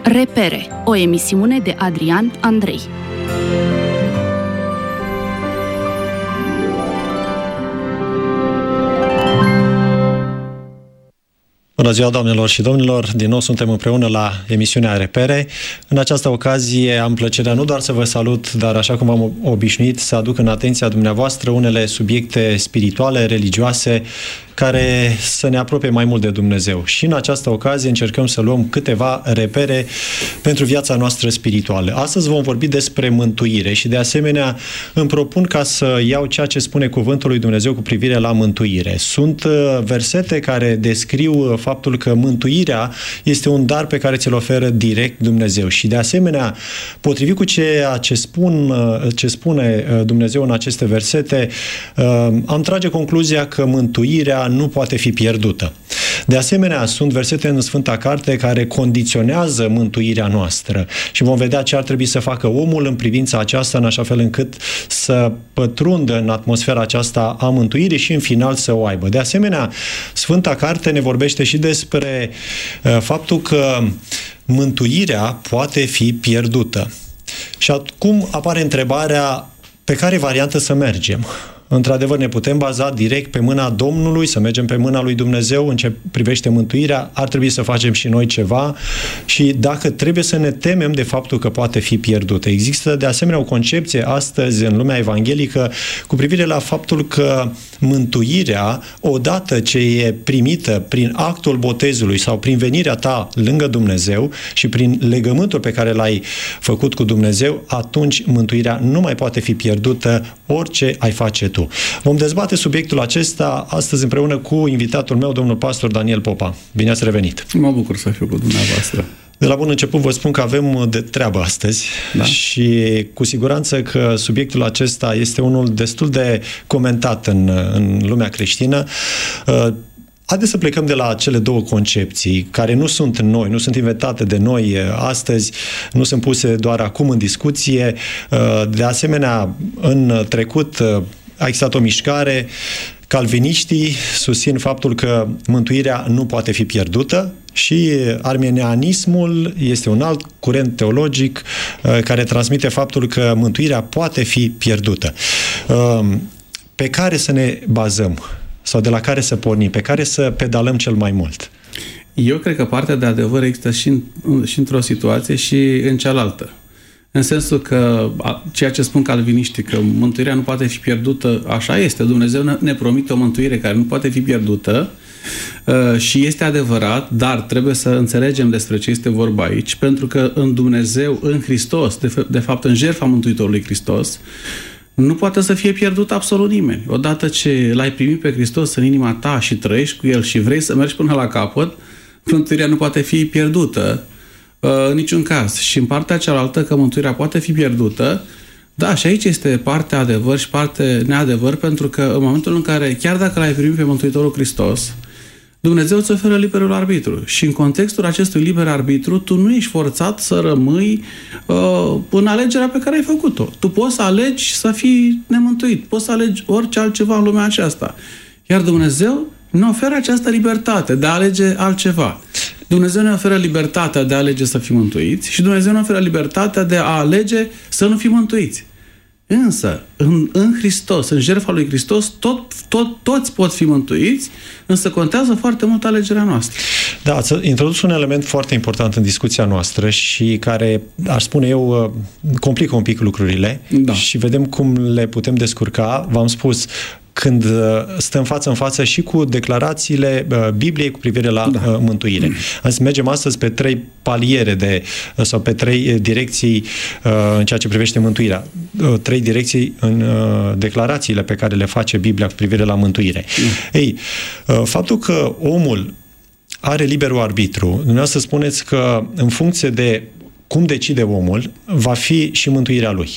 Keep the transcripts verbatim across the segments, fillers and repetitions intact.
Repere, o emisiune de Adrian Andrei. Bună ziua, doamnelor și domnilor! Din nou suntem împreună la emisiunea Repere. În această ocazie am plăcerea nu doar să vă salut, dar așa cum am obișnuit, să aduc în atenția dumneavoastră unele subiecte spirituale, religioase, care să ne apropie mai mult de Dumnezeu. Și în această ocazie încercăm să luăm câteva repere pentru viața noastră spirituală. Astăzi vom vorbi despre mântuire și de asemenea îmi propun ca să iau ceea ce spune cuvântul lui Dumnezeu cu privire la mântuire. Sunt versete care descriu faptul că mântuirea este un dar pe care ți-l oferă direct Dumnezeu. Și de asemenea, potrivit cu ceea ce, spun, ce spune Dumnezeu în aceste versete, am trage concluzia că mântuirea nu poate fi pierdută. De asemenea, sunt versete în Sfânta Carte care condiționează mântuirea noastră și vom vedea ce ar trebui să facă omul în privința aceasta, în așa fel încât să pătrundă în atmosfera aceasta a mântuirii și în final să o aibă. De asemenea, Sfânta Carte ne vorbește și despre uh, faptul că mântuirea poate fi pierdută. Și acum apare întrebarea: pe care variantă să mergem? Într-adevăr, ne putem baza direct pe mâna Domnului, să mergem pe mâna lui Dumnezeu în ce privește mântuirea, ar trebui să facem și noi ceva și dacă trebuie să ne temem de faptul că poate fi pierdută. Există de asemenea o concepție astăzi în lumea evanghelică cu privire la faptul că mântuirea, odată ce e primită prin actul botezului sau prin venirea ta lângă Dumnezeu și prin legământul pe care l-ai făcut cu Dumnezeu, atunci mântuirea nu mai poate fi pierdută orice ai face tu. Vom dezbate subiectul acesta astăzi împreună cu invitatul meu, domnul pastor Daniel Popa. Bine ați revenit! Mă bucur să fiu cu dumneavoastră. De la bun început vă spun că avem de treabă astăzi, da? Și cu siguranță că subiectul acesta este unul destul de comentat în, în lumea creștină. Haideți să plecăm de la cele două concepții, care nu sunt noi, nu sunt inventate de noi astăzi, nu sunt puse doar acum în discuție. De asemenea, în trecut a existat o mișcare, calviniștii susțin faptul că mântuirea nu poate fi pierdută și arminianismul este un alt curent teologic care transmite faptul că mântuirea poate fi pierdută. Pe care să ne bazăm? Sau de la care să pornim? Pe care să pedalăm cel mai mult? Eu cred că partea de adevăr există și, în, și într-o situație și în cealaltă. În sensul că ceea ce spun calviniștii, că mântuirea nu poate fi pierdută, așa este. Dumnezeu ne promite o mântuire care nu poate fi pierdută și este adevărat, dar trebuie să înțelegem despre ce este vorba aici, pentru că în Dumnezeu, în Hristos, de, de fapt în jertfa Mântuitorului Hristos, nu poate să fie pierdut absolut nimeni. Odată ce l-ai primit pe Hristos în inima ta și trăiești cu El și vrei să mergi până la capăt, mântuirea nu poate fi pierdută uh, în niciun caz. Și în partea cealaltă, că mântuirea poate fi pierdută, da, și aici este partea adevăr și partea neadevăr, pentru că în momentul în care, chiar dacă l-ai primit pe Mântuitorul Hristos, Dumnezeu îți oferă liberul arbitru. Și în contextul acestui liber arbitru, tu nu ești forțat să rămâi uh, în alegerea pe care ai făcut-o. Tu poți să alegi să fii nemântuit. Poți să alegi orice altceva în lumea aceasta. Iar Dumnezeu ne oferă această libertate de a alege altceva. Dumnezeu ne oferă libertatea de a alege să fim mântuiți și Dumnezeu ne oferă libertatea de a alege să nu fim mântuiți. Însă, în, în Hristos, în jertfa lui Hristos, tot, tot, toți pot fi mântuiți, însă contează foarte mult alegerea noastră. Da, ați introdus un element foarte important în discuția noastră și care, aș spune eu, complică un pic lucrurile, da. Și vedem cum le putem descurca. V-am spus, când stăm față în față și cu declarațiile Bibliei cu privire la da. mântuire. Azi mergem astăzi pe trei paliere de, sau pe trei direcții în ceea ce privește mântuirea. Trei direcții în declarațiile pe care le face Biblia cu privire la mântuire. Mm. Ei, faptul că omul are liberul arbitru, dumneavoastră spuneți că în funcție de cum decide omul, va fi și mântuirea lui.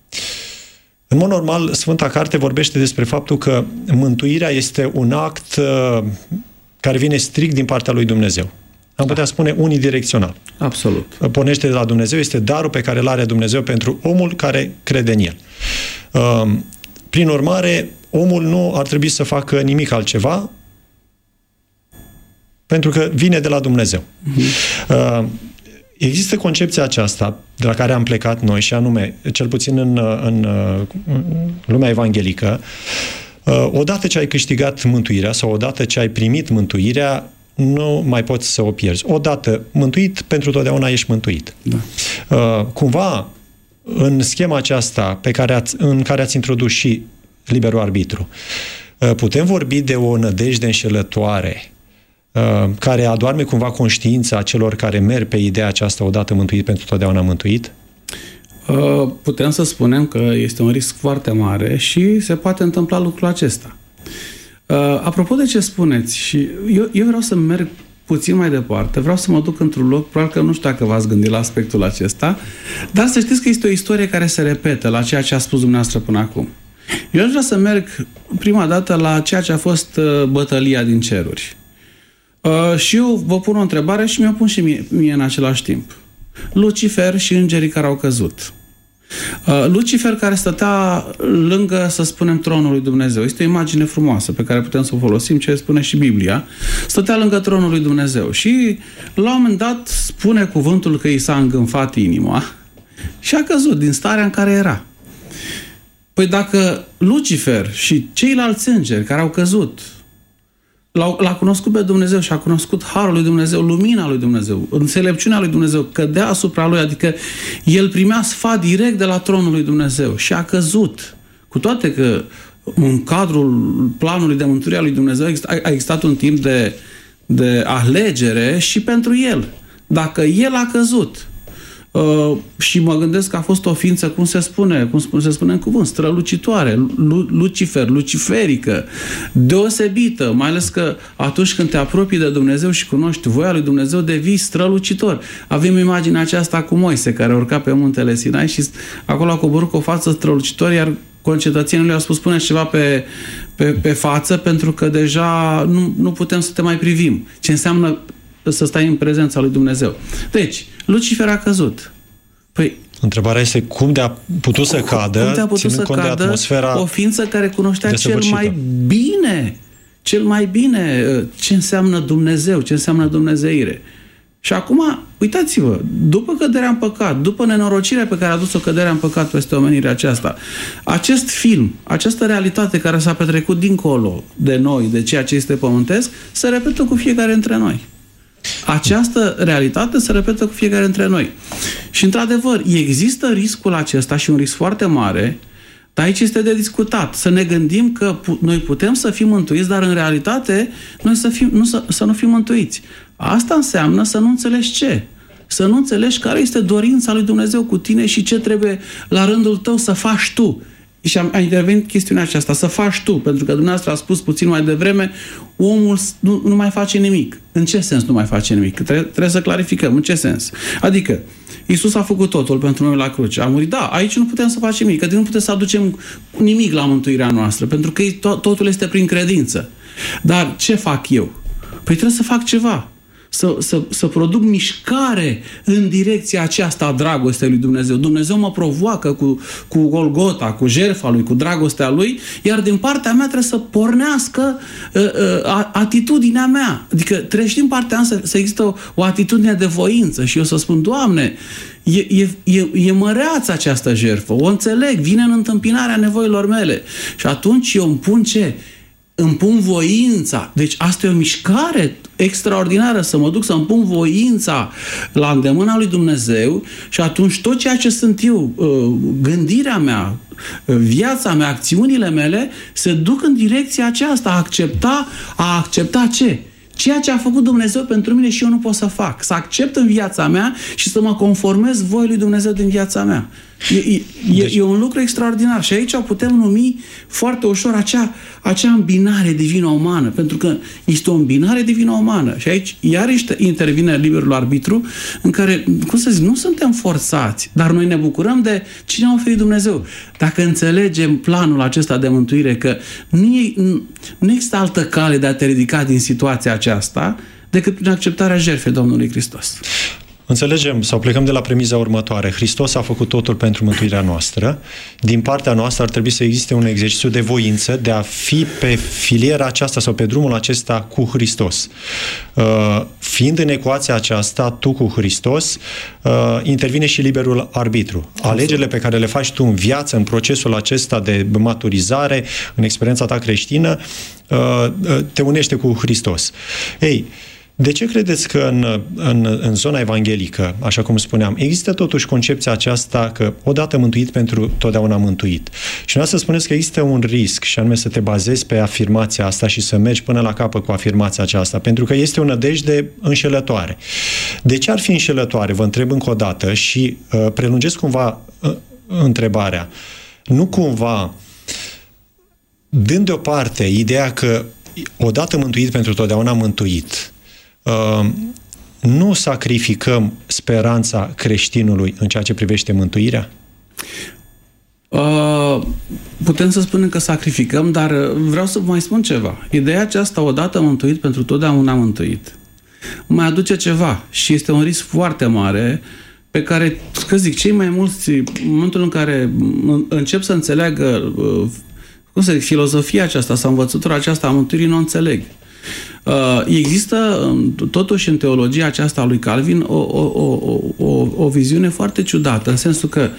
În mod normal, Sfânta Carte vorbește despre faptul că mântuirea este un act uh, care vine strict din partea lui Dumnezeu. Am putea spune unidirecțional. Absolut. Pornește de la Dumnezeu, este darul pe care îl are Dumnezeu pentru omul care crede în El. Uh, prin urmare, omul nu ar trebui să facă nimic altceva pentru că vine de la Dumnezeu. Uh-huh. Uh, există concepția aceasta de la care am plecat noi și anume, cel puțin în, în, în lumea evanghelică, odată ce ai câștigat mântuirea sau odată ce ai primit mântuirea, nu mai poți să o pierzi. Odată mântuit, pentru totdeauna ești mântuit. Da. Cumva, în schema aceasta pe care ați, în care ați introdus și liberul arbitru, putem vorbi de o nădejde înșelătoare care adoarme cumva conștiința celor care merg pe ideea aceasta odată mântuit, pentru totdeauna mântuit? Putem să spunem că este un risc foarte mare și se poate întâmpla lucrul acesta. Apropo de ce spuneți, și eu, eu vreau să merg puțin mai departe, vreau să mă duc într-un loc, probabil că nu știu dacă v-ați gândit la aspectul acesta, dar să știți că este o istorie care se repetă la ceea ce a spus dumneavoastră până acum. Eu aș vrea să merg prima dată la ceea ce a fost bătălia din ceruri. Uh, și eu vă pun o întrebare și mi-o pun și mie, mie în același timp. Lucifer și îngerii care au căzut. Uh, Lucifer care stătea lângă, să spunem, tronul lui Dumnezeu. Este o imagine frumoasă pe care putem să o folosim, ce spune și Biblia. Stătea lângă tronul lui Dumnezeu și la un moment dat spune cuvântul că i s-a îngânfat inima și a căzut din starea în care era. Păi dacă Lucifer și ceilalți îngeri care au căzut L-a cunoscut pe Dumnezeu și a cunoscut harul lui Dumnezeu, lumina lui Dumnezeu, înțelepciunea lui Dumnezeu, cădea asupra lui, adică el primea sfat direct de la tronul lui Dumnezeu și a căzut. Cu toate că în cadrul planului de mântuire a lui Dumnezeu a existat un timp de, de alegere și pentru el. Dacă el a căzut, Uh, și mă gândesc că a fost o ființă, cum se spune, cum se spune în cuvânt, strălucitoare, Lu- Lucifer, luciferică, deosebită, mai ales că atunci când te apropii de Dumnezeu și cunoști voia lui Dumnezeu, devii strălucitor. Avem imaginea aceasta cu Moise, care urca pe muntele Sinai și acolo a coborât cu o față strălucitor, iar concetățenii lui au spus, pune ceva pe, pe, pe față, pentru că deja nu, nu putem să te mai privim. Ce înseamnă să stai în prezența lui Dumnezeu. Deci, Lucifer a căzut. Păi, întrebarea este cum de-a putut să cadă, cum de-a putut să cadă de atmosfera o ființă care cunoștea cel mai bine, cel mai bine ce înseamnă Dumnezeu, ce înseamnă dumnezeire. Și acum, uitați-vă, după căderea în păcat, după nenorocirea pe care a adus-o căderea în păcat peste omenirea aceasta, acest film, această realitate care s-a petrecut dincolo de noi, de ceea ce este pământesc, se repetă cu fiecare dintre noi. Această realitate se repetă cu fiecare dintre noi. Și, într-adevăr, există riscul acesta și un risc foarte mare, dar aici este de discutat. Să ne gândim că noi putem să fim mântuiți, dar, în realitate, noi să, fim, nu, să, să nu fim mântuiți. Asta înseamnă să nu înțelegi ce? Să nu înțelegi care este dorința lui Dumnezeu cu tine și ce trebuie, la rândul tău, să faci tu. Și a intervenit chestiunea aceasta, să faci tu, pentru că dumneavoastră a spus puțin mai devreme, omul nu, nu mai face nimic. În ce sens nu mai face nimic? Trebuie, trebuie să clarificăm. În ce sens? Adică, Iisus a făcut totul pentru noi la cruce. A murit. Da, aici nu putem să facem nimic, că nu putem să aducem nimic la mântuirea noastră, pentru că totul este prin credință. Dar ce fac eu? Păi trebuie să fac ceva. Să, să, să produc mișcare în direcția aceasta a dragostei lui Dumnezeu. Dumnezeu mă provoacă cu, cu Golgota, cu jertfa lui, cu dragostea lui, iar din partea mea trebuie să pornească uh, uh, atitudinea mea. Adică trebuie și din partea mea să, să există o, o atitudine de voință și eu să spun, Doamne, e, e, e, e măreață această jertfă, o înțeleg, vine în întâmpinarea nevoilor mele. Și atunci eu îmi pun ce? Îmi pun voința. Deci asta e o mișcare extraordinară, să mă duc să îmi pun voința la îndemâna lui Dumnezeu și atunci tot ceea ce sunt eu, gândirea mea, viața mea, acțiunile mele, se duc în direcția aceasta, a accepta, a accepta ce? Ceea ce a făcut Dumnezeu pentru mine și eu nu pot să fac. Să accept în viața mea și să mă conformez voii lui Dumnezeu din viața mea. E, e, deci... e un lucru extraordinar și aici putem numi foarte ușor acea, acea îmbinare divină-umană, pentru că este o îmbinare divină-umană și aici iarăși intervine liberul arbitru în care, cum să zic, nu suntem forțați, dar noi ne bucurăm de cine a oferit Dumnezeu. Dacă înțelegem planul acesta de mântuire, că nu, e, nu există altă cale de a te ridica din situația aceasta decât prin acceptarea jertfei Domnului Hristos. înțelegem sau plecăm de la premiza următoare. Hristos a făcut totul pentru mântuirea noastră. Din partea noastră ar trebui să existe un exercițiu de voință de a fi pe filiera aceasta sau pe drumul acesta cu Hristos. Uh, fiind în ecuația aceasta, tu cu Hristos, uh, intervine și liberul arbitru. Alegerile pe care le faci tu în viață, în procesul acesta de maturizare, în experiența ta creștină, uh, te unește cu Hristos. Ei, de ce credeți că în, în, în zona evanghelică, așa cum spuneam, există totuși concepția aceasta că odată mântuit pentru totdeauna mântuit? Și nu să spuneți că există un risc, și anume să te bazezi pe afirmația asta și să mergi până la capăt cu afirmația aceasta, pentru că este o nădejde înșelătoare. De ce ar fi înșelătoare? Vă întreb încă o dată și uh, prelungesc cumva uh, întrebarea. Nu cumva, dând deoparte ideea că odată mântuit pentru totdeauna mântuit, Uh, nu sacrificăm speranța creștinului în ceea ce privește mântuirea? Uh, putem să spunem că sacrificăm, dar vreau să vă mai spun ceva. Ideea aceasta, odată mântuit, pentru totdeauna mântuit, mai aduce ceva și este un risc foarte mare pe care, că zic, cei mai mulți, în momentul în care încep să înțeleagă uh, cum să zic, filozofia aceasta sau învățătura aceasta a mântuirii, nu o înțeleg. Există totuși în teologia aceasta a lui Calvin o, o, o, o, o viziune foarte ciudată, în sensul că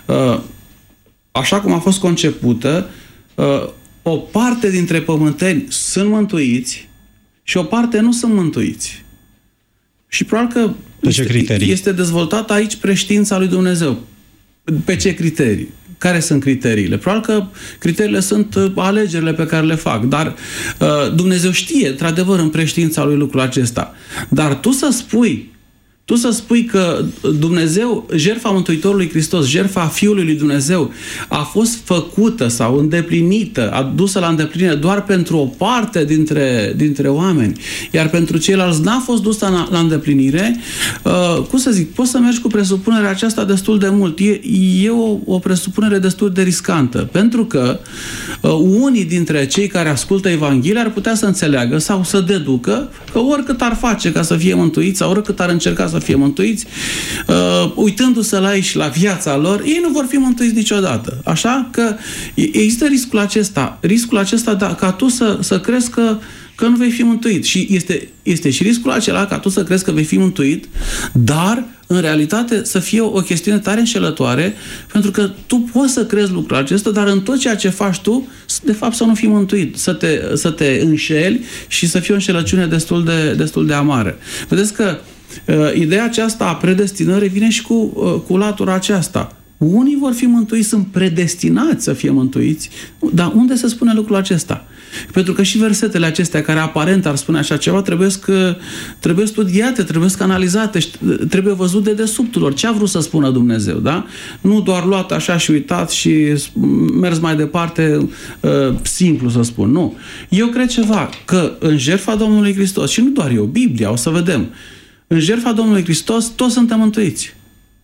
așa cum a fost concepută, o parte dintre pământeni sunt mântuiți și o parte nu sunt mântuiți. Și probabil că pe ce criterii? Este dezvoltată aici preștiința lui Dumnezeu. Pe ce criterii? Care sunt criteriile? Probabil că criteriile sunt alegerile pe care le fac, dar uh, Dumnezeu știe, într-adevăr, în preștiința lui lucrul acesta. Dar tu să spui, tu să spui că Dumnezeu, jertfa Mântuitorului Hristos, jertfa Fiului lui Dumnezeu, a fost făcută sau îndeplinită, adusă la îndeplinire doar pentru o parte dintre, dintre oameni, iar pentru ceilalți n-a fost dusă la, la îndeplinire, uh, cum să zic, poți să mergi cu presupunerea aceasta destul de mult. E, e o, o presupunere destul de riscantă, pentru că uh, unii dintre cei care ascultă Evanghelia ar putea să înțeleagă sau să deducă că oricât ar face ca să fie mântuiți sau oricât ar încerca să fie mântuiți, uh, uitându-se la ei și la viața lor, ei nu vor fi mântuiți niciodată. Așa că există riscul acesta, riscul acesta da, ca tu să, să crezi că, că nu vei fi mântuit. Și este, este și riscul acela ca tu să crezi că vei fi mântuit, dar în realitate să fie o, o chestiune tare înșelătoare, pentru că tu poți să crezi lucrul acesta, dar în tot ceea ce faci tu, de fapt să nu fii mântuit, să te, să te înșeli și să fie o înșelăciune destul de, destul de amară. Vedeți că ideea aceasta a predestinării vine și cu, cu latura aceasta. Unii vor fi mântuiți, sunt predestinați să fie mântuiți, dar unde se spune lucrul acesta? Pentru că și versetele acestea, care aparent ar spune așa ceva, trebuie, că, trebuie studiate, trebuie analizate, trebuie văzut de desubtul lor. Ce a vrut să spună Dumnezeu, da? Nu doar luat așa și uitat și mers mai departe, simplu să spun, nu. Eu cred ceva, că în jertfa Domnului Hristos, și nu doar eu, Biblia, o să vedem, în jertfa Domnului Hristos, toți suntem mântuiți.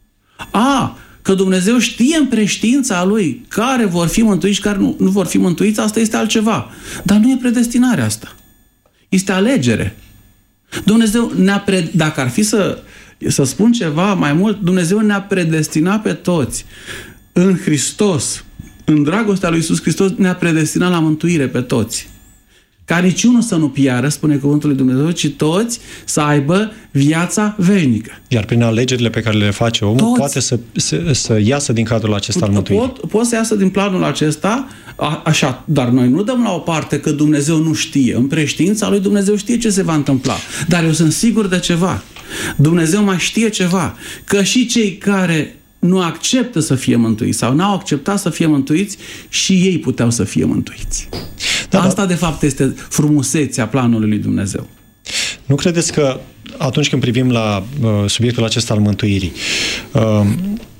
A, că Dumnezeu știe în preștiința Lui care vor fi mântuiți și care nu, nu vor fi mântuiți, asta este altceva. Dar nu e predestinare asta. Este alegere. Dumnezeu ne-a pre... Dacă ar fi să, să spun ceva mai mult, Dumnezeu ne-a predestinat pe toți. În Hristos, în dragostea lui Iisus Hristos, ne-a predestinat la mântuire pe toți. Ca niciunul să nu piară, spune cuvântul lui Dumnezeu, ci toți să aibă viața veșnică. Iar prin alegerile pe care le face omul, toți poate să, să, să iasă din cadrul acesta al mântuirii. Pot, pot să iasă din planul acesta, a, așa, dar noi nu dăm la o parte că Dumnezeu nu știe. În preștiința lui Dumnezeu știe ce se va întâmpla. Dar eu sunt sigur de ceva. Dumnezeu mai știe ceva. Că și cei care nu acceptă să fie mântuiți sau n-au acceptat să fie mântuiți, și ei puteau să fie mântuiți. Da, Asta, da. de fapt, este frumusețea planului lui Dumnezeu. Nu credeți că atunci când privim la uh, subiectul acesta al mântuirii, uh,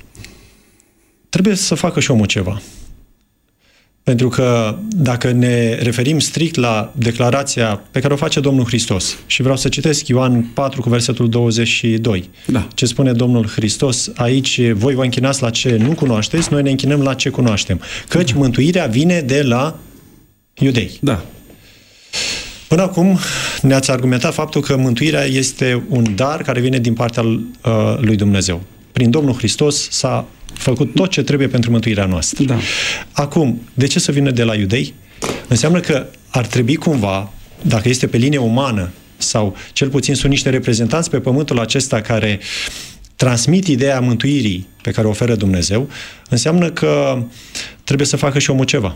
trebuie să facă și omul ceva? Pentru că dacă ne referim strict la declarația pe care o face Domnul Hristos, și vreau să citesc Ioan patru cu versetul douăzeci și doi, da. Ce spune Domnul Hristos aici: voi vă închinați la ce nu cunoașteți, noi ne închinăm la ce cunoaștem. Căci da. mântuirea vine de la iudei. Da. Până acum ne-ați argumentat faptul că mântuirea este un dar care vine din partea uh, lui Dumnezeu. Prin Domnul Hristos s-a făcut tot ce trebuie pentru mântuirea noastră. Da. Acum, de ce să vină de la iudei? Înseamnă că ar trebui cumva, dacă este pe linie umană, sau cel puțin sunt niște reprezentanți pe pământul acesta care transmit ideea mântuirii pe care o oferă Dumnezeu, înseamnă că trebuie să facă și omul ceva.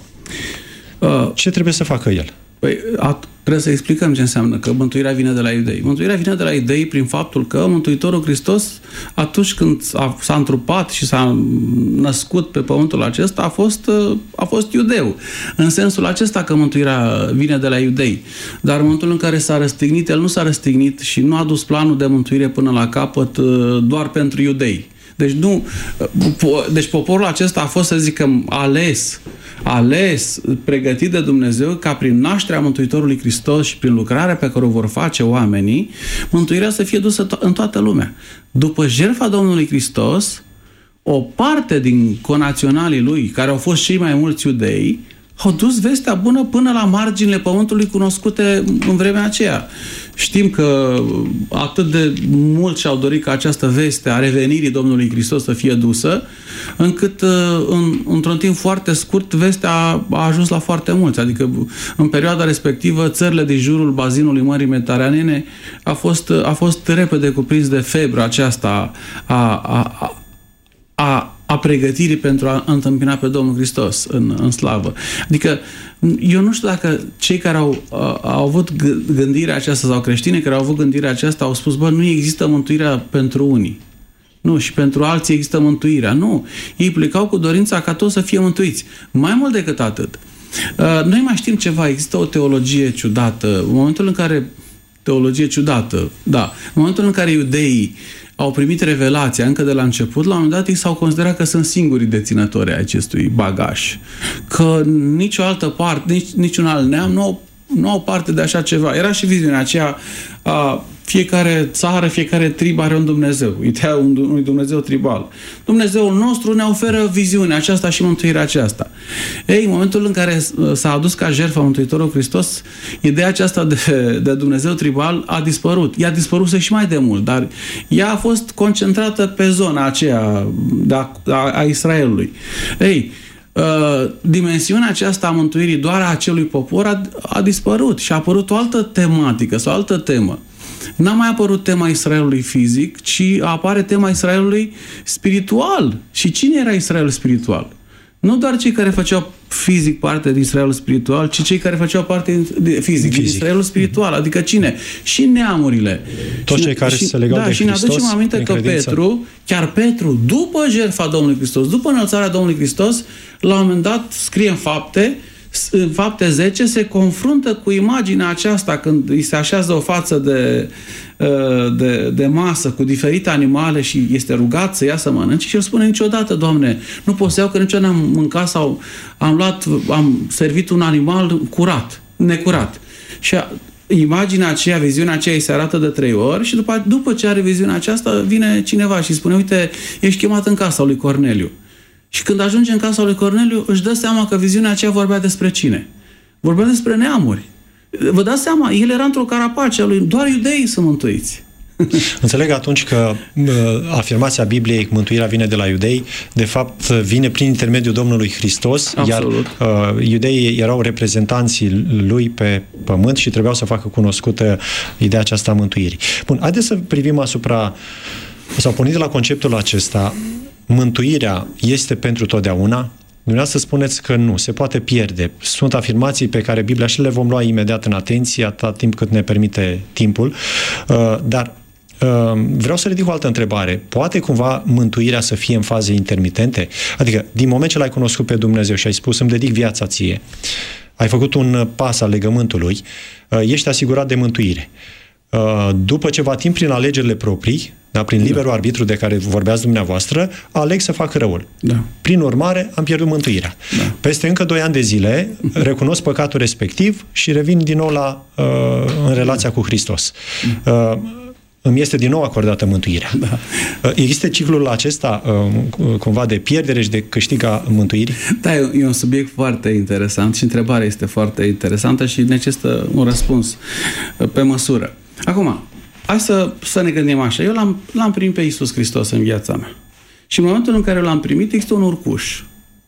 Uh, ce trebuie să facă el? Păi, at- trebuie să explicăm ce înseamnă că mântuirea vine de la iudei. Mântuirea vine de la iudei prin faptul că Mântuitorul Hristos, atunci când a, s-a întrupat și s-a născut pe pământul acesta, a fost, a fost iudeu. În sensul acesta că mântuirea vine de la iudei. Dar în momentul în care s-a răstignit, el nu s-a răstignit și nu a dus planul de mântuire până la capăt doar pentru iudei. Deci, nu, deci poporul acesta a fost, să zicem, ales, ales, pregătit de Dumnezeu ca prin nașterea Mântuitorului Hristos și prin lucrarea pe care o vor face oamenii, mântuirea să fie dusă to- în toată lumea. După jertfa Domnului Hristos, o parte din conaționalii lui, care au fost cei mai mulți iudei, au dus vestea bună până la marginile pământului cunoscute în vremea aceea. Știm că atât de mult și-au dorit ca această veste a revenirii Domnului Hristos să fie dusă, încât în, într-un timp foarte scurt vestea a, a ajuns la foarte mulți. Adică în perioada respectivă țările din jurul bazinului Mării Mediteranene a fost, a fost repede cuprins de febră aceasta a, a, a, a a pregătirii pentru a întâmpina pe Domnul Hristos în, în slavă. Adică, eu nu știu dacă cei care au, au avut gândirea aceasta sau creștinii care au avut gândirea aceasta au spus, bă, nu există mântuirea pentru unii. Nu, și pentru alții există mântuirea. Nu, ei plecau cu dorința ca toți să fie mântuiți. Mai mult decât atât. Noi mai știm ceva, există o teologie ciudată. În momentul în care, teologie ciudată, da, în momentul în care iudeii au primit revelația încă de la început, la un moment dat ei s-au considerat că sunt singurii deținători ai acestui bagaj. Că nicio altă parte, nici, niciun alt neam nu au, nu au parte de așa ceva. Era și viziunea aceea a fiecare țară, fiecare trib are un Dumnezeu. Ideea unui Dumnezeu tribal. Dumnezeul nostru ne oferă viziunea aceasta și mântuirea aceasta. Ei, în momentul în care s-a adus ca jertfă Mântuitorul Hristos, ideea aceasta de, de Dumnezeu tribal a dispărut. Ea a dispărut și mai de mult, dar ea a fost concentrată pe zona aceea de a, a, a Israelului. Ei, Uh, dimensiunea aceasta a mântuirii doar a acelui popor a, a dispărut și a apărut o altă tematică sau o altă temă. N-a mai apărut tema Israelului fizic, ci apare tema Israelului spiritual. Și cine era Israelul spiritual? Nu doar cei care făceau fizic parte din Israelul spiritual, ci cei care făceau parte de, fizic, fizic. din Israelul spiritual. Adică cine? Și neamurile. Toți cei care și, se legau da, de și Hristos. Și ne aducem aminte că credință. Petru, chiar Petru, după jertfa Domnului Hristos, după înălțarea Domnului Hristos, la un moment dat scrie în Fapte, în Fapte zece, se confruntă cu imaginea aceasta când îi se așează o față de, de, de masă cu diferite animale și este rugat să ia să mănânce și el spune niciodată, Doamne, nu pot să iau că niciodată n-am mâncat sau am luat, am servit un animal curat, necurat. Și a, imaginea aceea, viziunea aceea îi se arată de trei ori și după, după ce are viziunea aceasta vine cineva și spune, uite, ești chemat în casa lui Corneliu. Și când ajunge în casa lui Corneliu, își dă seama că viziunea aceea vorbea despre cine? Vorbea despre neamuri. Vă dați seama, el era într-o carapace a lui, doar iudeii sunt mântuiți. Înțeleg atunci că uh, afirmația Bibliei, mântuirea vine de la iudei, de fapt vine prin intermediul Domnului Hristos, Absolut. iar uh, iudeii erau reprezentanții lui pe pământ și trebuiau să facă cunoscută ideea aceasta a mântuirii. Bun, haideți să privim asupra, sau pornind de la conceptul acesta, mântuirea este pentru totdeauna? Dumneavoastră spuneți că nu, se poate pierde. Sunt afirmații pe care Biblia și le vom lua imediat în atenție, atât timp cât ne permite timpul, dar vreau să ridic o altă întrebare. Poate cumva mântuirea să fie în faze intermitente? Adică, din moment ce l-ai cunoscut pe Dumnezeu și ai spus, îmi dedic viața ție, ai făcut un pas al legământului, ești asigurat de mântuire. După ceva timp, prin alegerile proprii, da, prin liberul da. arbitru de care vorbeați dumneavoastră, aleg să fac răul. Da. Prin urmare, am pierdut mântuirea. Da. Peste încă doi ani de zile, recunosc păcatul respectiv și revin din nou la, uh, în relația cu Hristos. Uh, îmi este din nou acordată mântuirea. Da. Există ciclul acesta cumva de pierdere și de câștig a mântuirii? Da, e un subiect foarte interesant și întrebarea este foarte interesantă și necesită un răspuns pe măsură. Acum, hai să, să ne gândim așa. Eu l-am, l-am primit pe Iisus Hristos în viața mea. Și în momentul în care l-am primit, există un urcuș.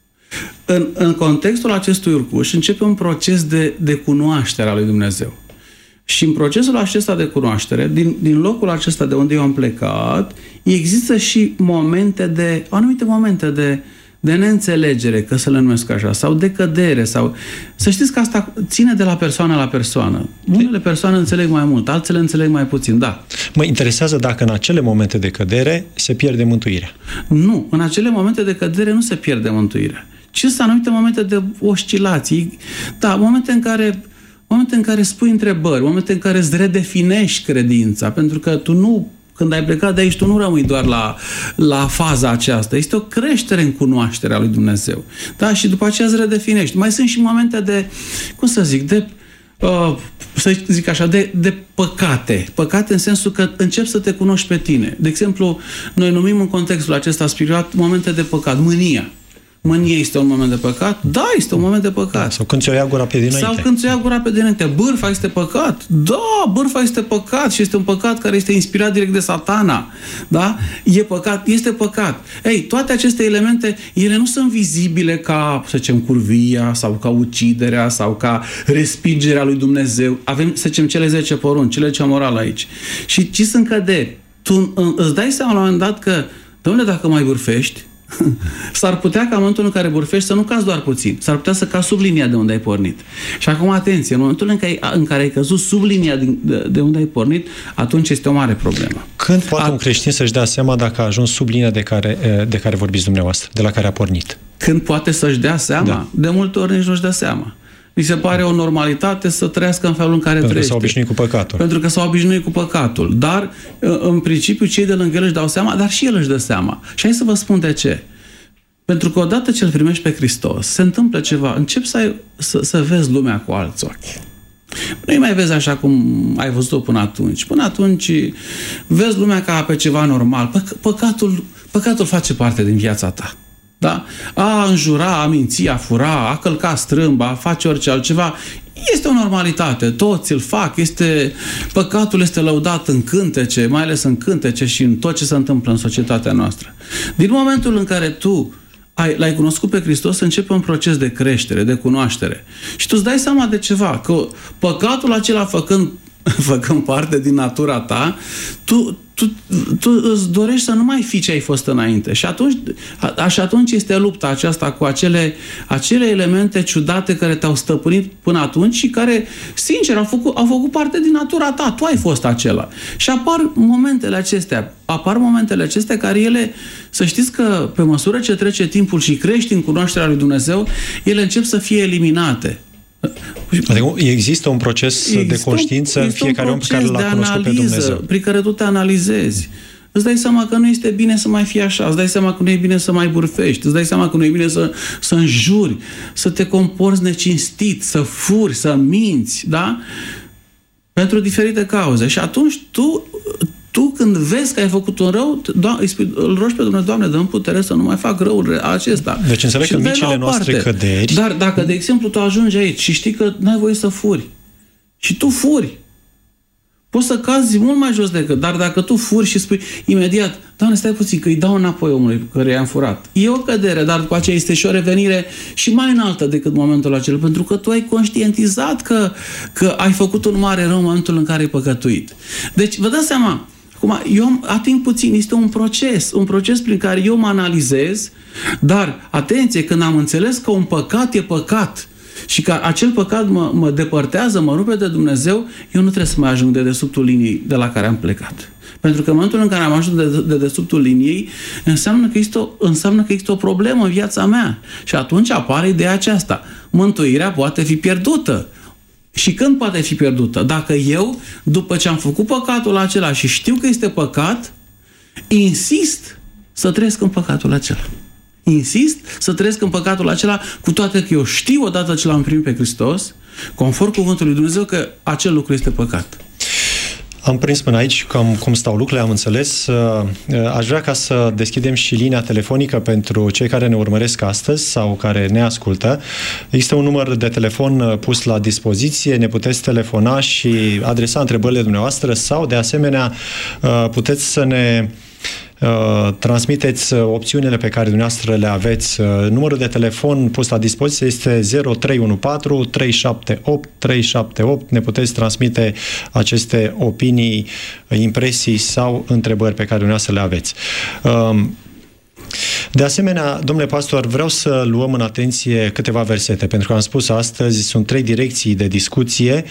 În, în contextul acestui urcuș începe un proces de, de cunoaștere a lui Dumnezeu. Și în procesul acesta de cunoaștere, din, din locul acesta de unde eu am plecat, există și momente de, anumite momente de, de neînțelegere, că să le numesc așa, sau de cădere, sau... Să știți că asta ține de la persoană la persoană. Unele persoane înțeleg mai mult, altele înțeleg mai puțin, da. Mă interesează dacă în acele momente de cădere se pierde mântuirea. Nu, în acele momente de cădere nu se pierde mântuirea, ci sunt anumite momente de oscilații. Da, momente în care... momente în care spui întrebări, momente în care îți redefinești credința, pentru că tu nu, când ai plecat de aici, tu nu rămâi doar la, la faza aceasta. Este o creștere în cunoașterea lui Dumnezeu. Da? Și după aceea îți redefinești. Mai sunt și momente de, cum să zic, de, uh, să zic așa, de, de păcate. Păcate în sensul că începi să te cunoști pe tine. De exemplu, noi numim în contextul acesta spiritual momente de păcat, mânia. Mânie este un moment de păcat? Da, este un moment de păcat. Sau când ți-o ia gura pe dinainte. Sau când ți-o ia gura pe dinainte. Bârfa este păcat? Da, bârfa este păcat și este un păcat care este inspirat direct de Satana. Da? E păcat, este păcat. Ei, toate aceste elemente, ele nu sunt vizibile ca, să zicem, curvia sau ca uciderea sau ca respingerea lui Dumnezeu. Avem, să zicem, cele zece porunci, cele ce moral aici. Și ci sunt căderi. Tu îți dai seama la un moment dat că, dom'le, dacă mai bârfești, s-ar putea ca în momentul în care bârfești să nu cazi doar puțin. S-ar putea să cazi sub linia de unde ai pornit. Și acum, atenție, în momentul în care ai, în care ai căzut sub linia de, de unde ai pornit, atunci este o mare problemă. Când poate a... un creștin să-și dea seama dacă a ajuns sub linia de care, de care vorbiți dumneavoastră, de la care a pornit? Când poate să-și dea seama? Da. De multe ori nici nu-și dă seama. Mi se pare o normalitate să trăiască în felul în care Pentru trăiește. Pentru că s-au obișnuit cu păcatul. Pentru că s-au obișnuit cu păcatul. Dar, în principiu, cei de lângă el își dau seama, dar și el își dă seama. Și hai să vă spun de ce. Pentru că odată ce îl primești pe Hristos, se întâmplă ceva. Începi să, ai, să, să vezi lumea cu alți ochi. Nu-i mai vezi așa cum ai văzut-o până atunci. Până atunci vezi lumea ca pe ceva normal. Pă- păcatul, păcatul face parte din viața ta. Da? A înjura, a minți, a fura, a călca strâmba, a face orice altceva, este o normalitate. Toți îl fac. Este, păcatul este lăudat în cântece, mai ales în cântece și în tot ce se întâmplă în societatea noastră. Din momentul în care tu ai, l-ai cunoscut pe Hristos, începe un proces de creștere, de cunoaștere. Și tu îți dai seama de ceva, că păcatul acela făcând, făcând parte din natura ta, tu, tu, tu îți dorești să nu mai fii ce ai fost înainte. Și atunci, a, și atunci este lupta aceasta cu acele, acele elemente ciudate care te-au stăpânit până atunci și care, sincer, au făcut, au făcut parte din natura ta. Tu ai fost acela. Și apar momentele acestea. Apar momentele acestea care ele, să știți că pe măsură ce trece timpul și crești în cunoașterea lui Dumnezeu, ele încep să fie eliminate. Adică există un proces există de conștiință în fiecare om pe care l-a cunoscut pe Dumnezeu. Prin care tu te analizezi. Îți dai seama că nu este bine să mai fii așa, îți dai seama că nu e bine să mai bârfești, îți dai seama că nu e bine să, să înjuri, să te comporți necinstit, să furi, să minți, da? Pentru diferite cauze. Și atunci tu... Tu când vezi că ai făcut un rău, îi spui, îl rogi pe Dumnezeu, Doamne, dă-mi putere să nu mai fac răul acesta. Deci înțeleg că micile noastre căderi... Dar dacă, de exemplu, tu ajungi aici și știi că n-ai voie să furi și tu furi, poți să cazi mult mai jos decât, dar dacă tu furi și spui imediat, Doamne, stai puțin, că îi dau înapoi omului care i-am furat. E o cădere, dar după aceea este și o revenire și mai înaltă decât momentul acela, pentru că tu ai conștientizat că, că ai făcut un mare rău în momentul în care ai păcătuit. Deci, vă dați seama, acum, eu ating puțin, este un proces, un proces prin care eu mă analizez, dar, atenție, când am înțeles că un păcat e păcat și că acel păcat mă, mă depărtează, mă rupe de Dumnezeu, eu nu trebuie să mai ajung de dedesubtul liniei de la care am plecat. Pentru că în momentul în care am ajuns de, de dedesubtul liniei, înseamnă că, există o, înseamnă că există o problemă în viața mea. Și atunci apare ideea aceasta. Mântuirea poate fi pierdută. Și când poate fi pierdută? Dacă eu, după ce am făcut păcatul acela și știu că este păcat, insist să trăiesc în păcatul acela. Insist să trăiesc în păcatul acela, cu toate că eu știu odată ce l-am primit pe Hristos, conform cuvântului lui Dumnezeu, că acel lucru este păcat. Am prins până aici cam cum stau lucrurile, am înțeles. Aș vrea ca să deschidem și linia telefonică pentru cei care ne urmăresc astăzi sau care ne ascultă. Există un număr de telefon pus la dispoziție, ne puteți telefona și adresa întrebările dumneavoastră sau, de asemenea, puteți să ne transmiteți opțiunile pe care dumneavoastră le aveți. Numărul de telefon pus la dispoziție este zero trei unu patru trei șapte opt trei șapte opt. Ne puteți transmite aceste opinii, impresii sau întrebări pe care dumneavoastră le aveți. De asemenea, domnule pastor, vreau să luăm în atenție câteva versete, pentru că am spus astăzi, sunt trei direcții de discuție.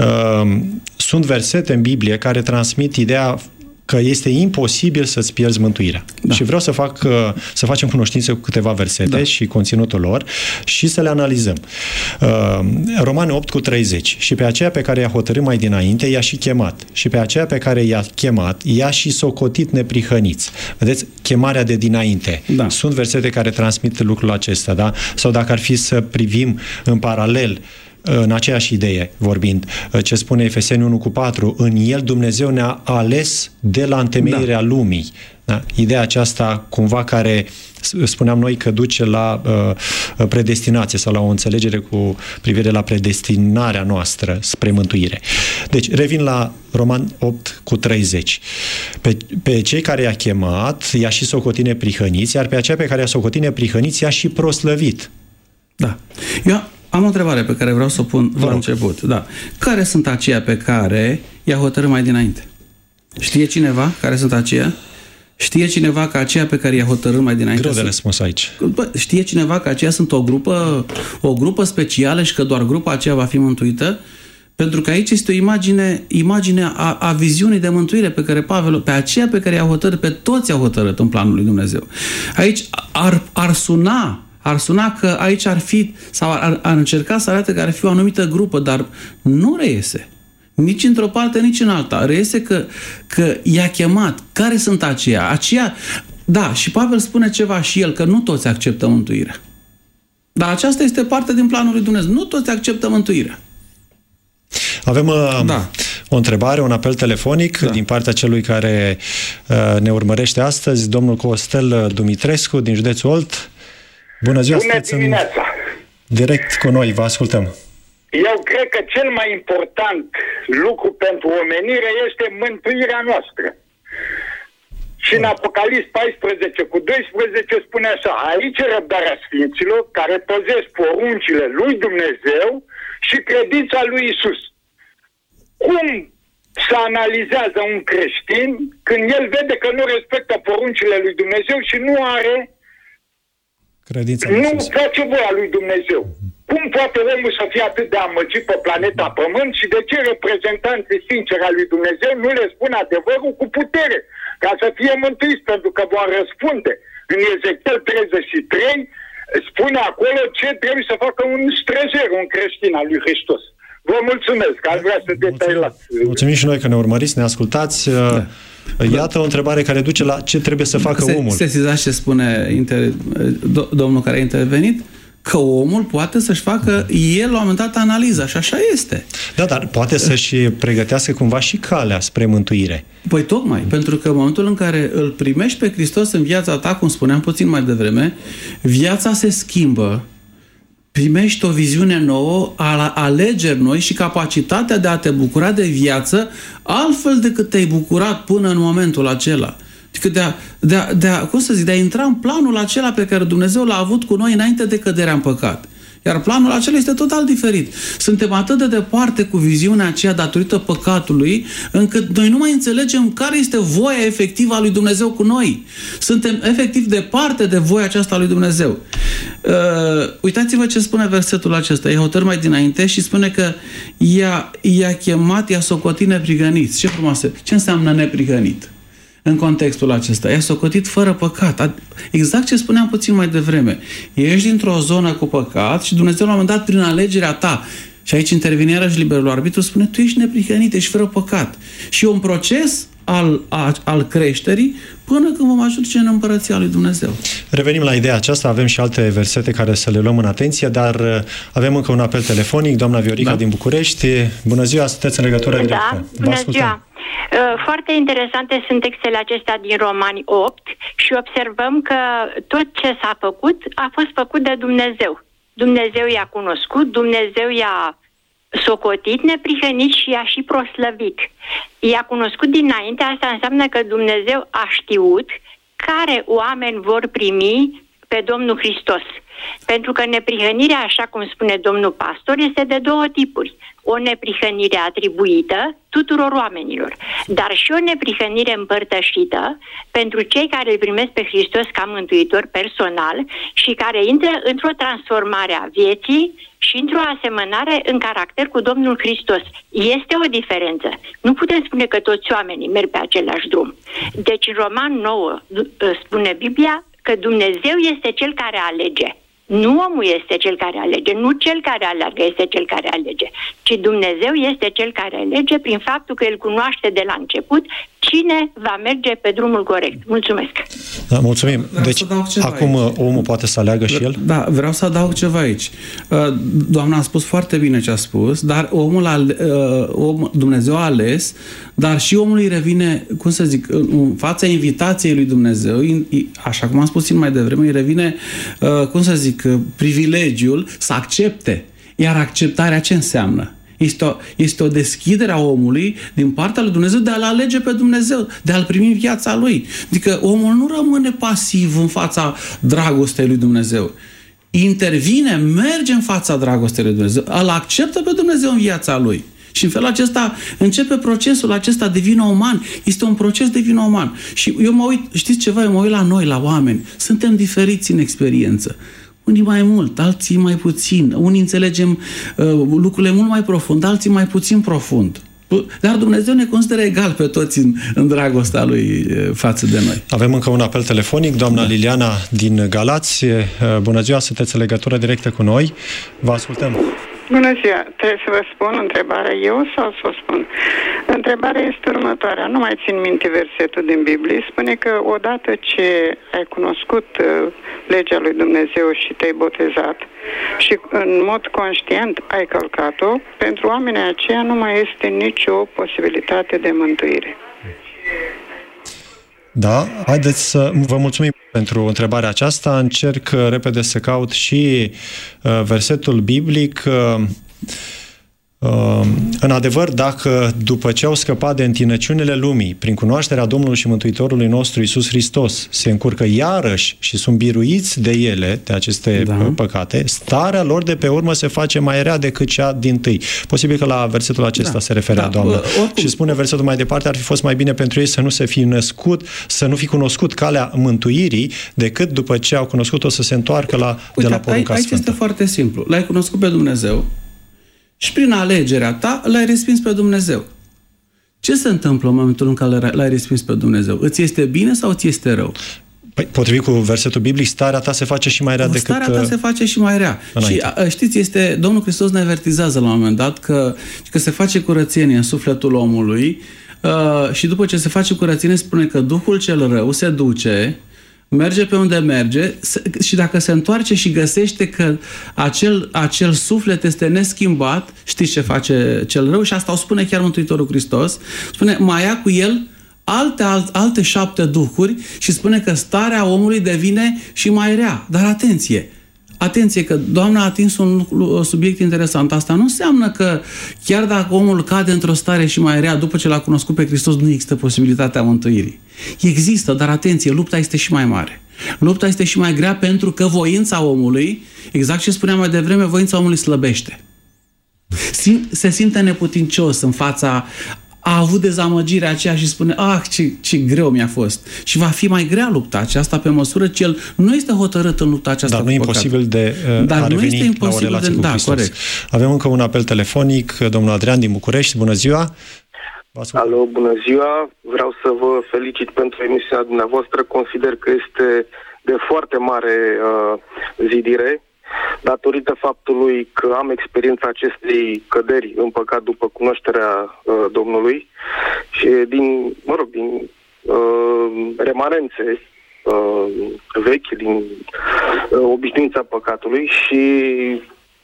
Sunt versete în Biblie care transmit ideea că este imposibil să-ți pierzi mântuirea. Da. Și vreau să fac, să facem cunoștință cu câteva versete, da, și conținutul lor și să le analizăm. Romani opt cu treizeci. Și pe aceea pe care i-a hotărât mai dinainte, i-a și chemat. Și pe aceea pe care i-a chemat, i-a și socotit neprihăniți. Vedeți? Chemarea de dinainte. Da. Sunt versete care transmit lucrul acesta, da? Sau dacă ar fi să privim în paralel în aceeași idee vorbind, ce spune Efeseni unu cu patru, în el Dumnezeu ne-a ales de la întemeierea, da, lumii. Da? Ideea aceasta cumva care spuneam noi că duce la uh, predestinație sau la o înțelegere cu privire la predestinarea noastră spre mântuire. Deci, revin la Roman opt cu treizeci. Pe, pe cei care i-a chemat, i-a și socotit neprihăniți, iar pe aceia pe care i-a socotit neprihăniți, i-a și proslăvit. Da. Eu am o întrebare pe care vreau să o pun la început. Da. Care sunt aceia pe care i-a hotărât mai dinainte? Știe cineva care sunt aceia? Știe cineva că aceia pe care i-a hotărât mai dinainte? Greu de răspuns aici. Bă, știe cineva că aceia sunt o grupă, o grupă specială și că doar grupa aceea va fi mântuită? Pentru că aici este o imagine, imagine a, a viziunii de mântuire pe care Pavel, pe aceea pe care i-a hotărât, pe toți i-a hotărât în planul lui Dumnezeu. Aici ar, ar suna Ar suna că aici ar fi, sau ar, ar încerca să arate că ar fi o anumită grupă, dar nu reiese. Nici într-o parte, nici în alta. Reiese că, că i-a chemat. Care sunt aceia? Aceia, da, și Pavel spune ceva și el, că nu toți acceptă mântuirea. Dar aceasta este parte din planul lui Dumnezeu. Nu toți acceptă mântuirea. Avem uh, da. o întrebare, un apel telefonic, da, din partea celui care uh, ne urmărește astăzi, domnul Costel Dumitrescu, din județul Olt. Bună ziua, Bună dimineața! Direct cu noi, vă ascultăm. Eu cred că cel mai important lucru pentru omenire este mântuirea noastră. Și în Apocalips paisprezece cu doisprezece spune așa: aici e răbdarea sfinților care păzesc poruncile lui Dumnezeu și credința lui Isus. Cum se analizează un creștin când el vede că nu respectă poruncile lui Dumnezeu și nu are credința nu face voia lui Dumnezeu? Cum poate omul să fie atât de amăgit pe planeta Pământ și de ce reprezentanții sinceri al lui Dumnezeu nu le spun adevărul cu putere, ca să fie mântuiți, pentru că vor răspunde. În Ezechiel treizeci și trei spune acolo ce trebuie să facă un străjer, un creștin al lui Hristos. Vă mulțumesc, aș vrea să detailați. Mulțumim și noi că ne urmăriți, ne ascultați. Da. Iată o întrebare care duce la ce trebuie să facă se, omul. Sesizați ce spune inter, do, domnul care a intervenit? Că omul poate să-și facă el la un moment dat analiza și așa este. Da, dar poate să-și pregătească cumva și calea spre mântuire. Păi tocmai, pentru că în momentul în care îl primești pe Hristos în viața ta, cum spuneam puțin mai devreme, viața se schimbă, primești o viziune nouă, alegeri noi și capacitatea de a te bucura de viață altfel decât te-ai bucurat până în momentul acela. Adică de a, de a, de a, cum să zic, de a intra în planul acela pe care Dumnezeu l-a avut cu noi înainte de căderea în păcat. Iar planul acela este total diferit. Suntem atât de departe cu viziunea aceea datorită păcatului, încât noi nu mai înțelegem care este voia efectivă a lui Dumnezeu cu noi. Suntem efectiv departe de voia aceasta a lui Dumnezeu. Uh, uitați-vă ce spune versetul acesta. E hotărât mai dinainte și spune că i-a, i-a chemat, i-a socotit neprihăniți. Ce frumoasă! Ce înseamnă neprihănit? În contextul acesta, i-a socotit fără păcat. Exact ce spuneam puțin mai devreme. Ești dintr-o zonă cu păcat și Dumnezeu la un moment dat, prin alegerea ta, și aici intervine iarăși liberul arbitru, spune, tu ești neprihănit, ești fără păcat. Și e un proces al, a, al creșterii până când vom ajunge în împărăția lui Dumnezeu. Revenim la ideea aceasta, avem și alte versete care să le luăm în atenție, dar avem încă un apel telefonic, doamna Viorica, da, din București. Bună ziua, sunteți în legătură da, directă. Bună ziua. Foarte interesante sunt textele acestea din Romani opt și observăm că tot ce s-a făcut a fost făcut de Dumnezeu. Dumnezeu i-a cunoscut, Dumnezeu i-a socotit neprihănit și i-a și proslăvit. I-a cunoscut dinainte, asta înseamnă că Dumnezeu a știut care oameni vor primi pe Domnul Hristos. Pentru că neprihănirea, așa cum spune domnul pastor, este de două tipuri. O neprihănire atribuită tuturor oamenilor, dar și o neprihănire împărtășită pentru cei care îl primesc pe Hristos ca mântuitor personal și care intră într-o transformare a vieții și într-o asemănare în caracter cu Domnul Hristos. Este o diferență. Nu putem spune că toți oamenii merg pe același drum. Deci în Roman nouă spune Biblia că Dumnezeu este cel care alege. Nu omul este cel care alege, nu cel care aleargă este cel care alege, ci Dumnezeu este cel care alege prin faptul că El cunoaște de la început cine va merge pe drumul corect. Mulțumesc! Da, mulțumim. Vreau deci, acum aici. omul poate să aleagă și el? Da, vreau să adaug ceva aici. Doamna a spus foarte bine ce a spus, dar omul a, om, Dumnezeu a ales, dar și omului revine, cum să zic, în fața invitației lui Dumnezeu, așa cum am spus mai devreme, îi revine, cum să zic, privilegiul să accepte. Iar acceptarea ce înseamnă? Este o, este o deschidere a omului din partea lui Dumnezeu de a-L alege pe Dumnezeu, de a-L primi în viața lui. Adică omul nu rămâne pasiv în fața dragostei lui Dumnezeu. Intervine, merge în fața dragostei lui Dumnezeu, îl acceptă pe Dumnezeu în viața lui. Și în felul acesta începe procesul acesta divino-uman. Este un proces divino-uman. Și eu mă uit, știți ceva, eu mă uit la noi, la oameni. Suntem diferiți în experiență. Unii mai mult, alții mai puțin. Unii înțelegem uh, lucrurile mult mai profund, alții mai puțin profund. Dar Dumnezeu ne consideră egal pe toți în, în dragostea Lui uh, față de noi. Avem încă un apel telefonic. Doamna da. Liliana din Galați. Uh, bună ziua, sunteți în legătură directă cu noi. Vă ascultăm. Bună ziua! Trebuie să vă spun întrebarea eu sau să o spun? Întrebarea este următoarea. Nu mai țin minte versetul din Biblie. Spune că odată ce ai cunoscut legea lui Dumnezeu și te-ai botezat și în mod conștient ai călcat-o, pentru oamenii aceia nu mai este nicio posibilitate de mântuire. Da, haideți să vă mulțumim pentru întrebarea aceasta. Încerc repede să caut și uh, versetul biblic. Uh, uh, în adevăr, dacă după ce au scăpat de întinăciunile lumii, prin cunoașterea Domnului și Mântuitorului nostru Iisus Hristos, se încurcă iarăși și sunt biruiți de ele, de aceste da. păcate, starea lor de pe urmă se face mai rea decât cea dintâi. Posibil că la versetul acesta da. se referea, da. doamnă. Oricum. Și spune versetul mai departe, ar fi fost mai bine pentru ei să nu se fi născut, să nu fi cunoscut calea mântuirii, decât după ce au cunoscut-o să se întoarcă la, Uite, de la porunca aici sfântă. Aici este foarte simplu. L-ai cunoscut pe Dumnezeu și prin alegerea ta l-ai respins pe Dumnezeu. Ce se întâmplă în momentul în care l-ai respins pe Dumnezeu? Îți este bine sau îți este rău? Păi, potrivit cu versetul biblic, starea ta se face și mai rea decât... Starea ta se face și mai rea. Înainte. Și știți, este, Domnul Hristos ne avertizează la un moment dat că, că se face curățenie în sufletul omului uh, și după ce se face curățenie spune că Duhul cel rău se duce, merge pe unde merge și dacă se întoarce și găsește că acel, acel suflet este neschimbat, știți ce face cel rău? Și asta o spune chiar Mântuitorul Hristos. Spune, mai ia cu el alte, alte șapte duhuri și spune că starea omului devine și mai rea. Dar atenție! Atenție că Doamna a atins un subiect interesant. Asta nu înseamnă că chiar dacă omul cade într-o stare și mai rea după ce l-a cunoscut pe Hristos, nu există posibilitatea mântuirii. Există, dar atenție, lupta este și mai mare. Lupta este și mai grea pentru că voința omului, exact ce spuneam mai devreme, voința omului slăbește. Se simte neputincios în fața, a avut dezamăgirea aceea și spune, ah, ce, ce greu mi-a fost. Și va fi mai grea lupta aceasta pe măsură ce el nu este hotărât în lupta aceasta. Dar nu e imposibil de uh, Dar a reveni nu este imposibil la o relație de, cu da, Hristos. Corect. Avem încă un apel telefonic, domnul Adrian din București. Bună ziua! Alo, bună ziua! Vreau să vă felicit pentru emisiunea dumneavoastră. Consider că este de foarte mare uh, zidire, datorită faptului că am experiența acestei căderi în păcat după cunoașterea uh, Domnului și din, mă rog, din uh, remanențe uh, vechi, din uh, obișnuința păcatului și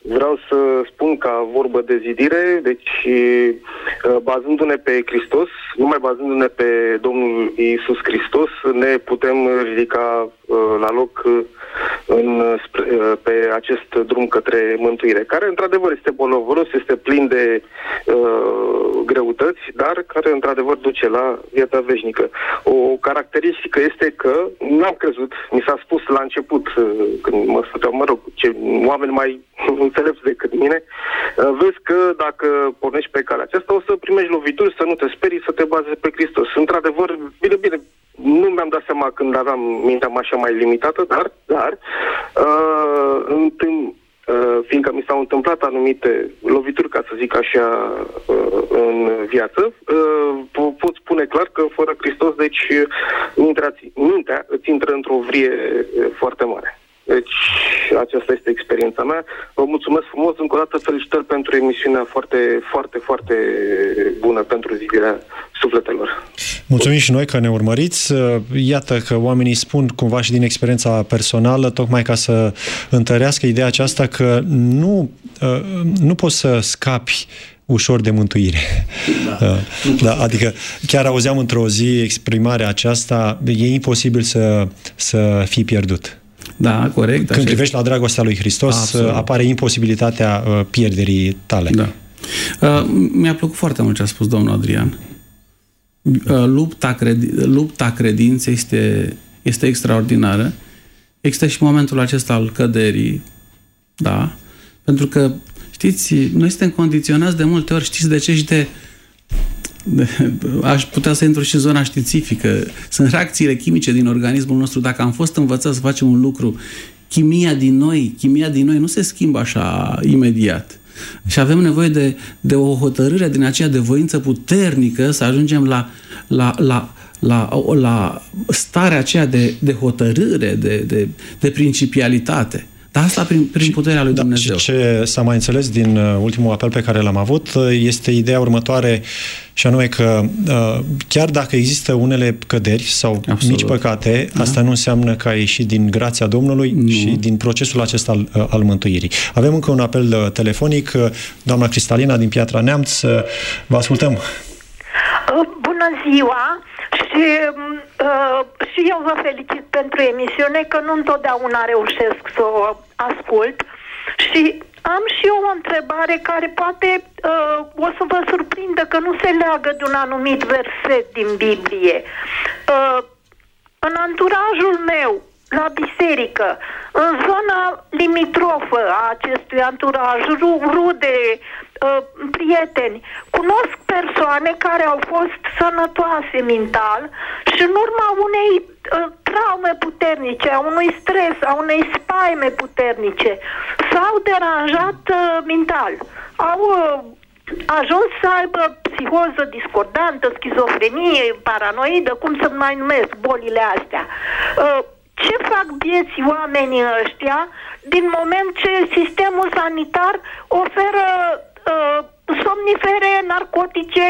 vreau să spun ca vorbă de zidire, deci bazându-ne pe Hristos, numai bazându-ne pe Domnul Iisus Hristos, ne putem ridica la loc în, pe acest drum către mântuire, care într-adevăr este bolnăvos, este plin de uh, greutăți, dar care într-adevăr duce la viața veșnică. O caracteristică este că n-am crezut, mi s-a spus la început, uh, când mă stăteau, mă rog, ce, oameni mai înțelepți decât mine, uh, vezi că dacă pornești pe calea aceasta o să primești lovituri, să nu te sperii, să te bazezi pe Hristos. Într-adevăr, bine, bine, nu mi-am dat seama când aveam mintea așa mai limitată, dar, dar uh, întâm, uh, fiindcă mi s-au întâmplat anumite lovituri, ca să zic așa, uh, în viață, uh, pot spune clar că fără Hristos, deci mintea, mintea îți intră într-o vrie foarte mare. Deci, aceasta este experiența mea. Vă mulțumesc frumos, încă o dată felicitări pentru emisiunea foarte, foarte, foarte bună pentru zidirea sufletelor. Mulțumim și noi că ne urmăriți. Iată că oamenii spun cumva și din experiența personală, tocmai ca să întărească ideea aceasta că nu, nu poți să scapi ușor de mântuire. Da. Da, adică chiar auzeam într-o zi exprimarea aceasta, e imposibil să, să fii pierdut. Da, corect. Când privești la dragostea lui Hristos, absolut, apare imposibilitatea pierderii tale. Da. Uh, mi-a plăcut foarte mult ce a spus domnul Adrian. Uh, lupta, credi- lupta credinței este, este extraordinară. Există și momentul acesta al căderii, da? Pentru că, știți, noi suntem condiționați de multe ori, știți de ce? Și de aș putea să intru și în zona științifică. Sunt reacțiile chimice din organismul nostru. Dacă am fost învățați să facem un lucru, chimia din noi, chimia din noi nu se schimbă așa imediat. Și avem nevoie de, de o hotărâre din aceea de voință puternică să ajungem la, la, la, la, la starea aceea de, de hotărâre, de, de, de principialitate. Dar asta prin, prin puterea lui Dumnezeu. Da, și ce s-a mai înțeles din uh, ultimul apel pe care l-am avut uh, este ideea următoare, și anume că uh, chiar dacă există unele căderi sau Absolut. mici păcate, da. asta nu înseamnă că ai ieșit din grația Domnului nu. și din procesul acesta al, uh, al mântuirii. Avem încă un apel uh, telefonic. Uh, doamna Cristalina din Piatra Neamț, uh, vă ascultăm. Uh, bună ziua! Și, uh, și eu vă felicit pentru emisiune, că nu întotdeauna reușesc să o ascult. Și am și eu o întrebare care poate uh, o să vă surprindă, că nu se leagă de un anumit verset din Biblie. Uh, în anturajul meu, la biserică, în zona limitrofă a acestui anturaj, rude, prieteni, cunosc persoane care au fost sănătoase mental și în urma unei uh, traume puternice, a unui stres, a unei spaime puternice, s-au deranjat uh, mental. Au uh, ajuns să aibă psihoză discordantă, schizofrenie, paranoidă, cum să mai numesc bolile astea. Uh, Ce fac vieții oamenii ăștia din moment ce sistemul sanitar oferă uh, somnifere, narcotice,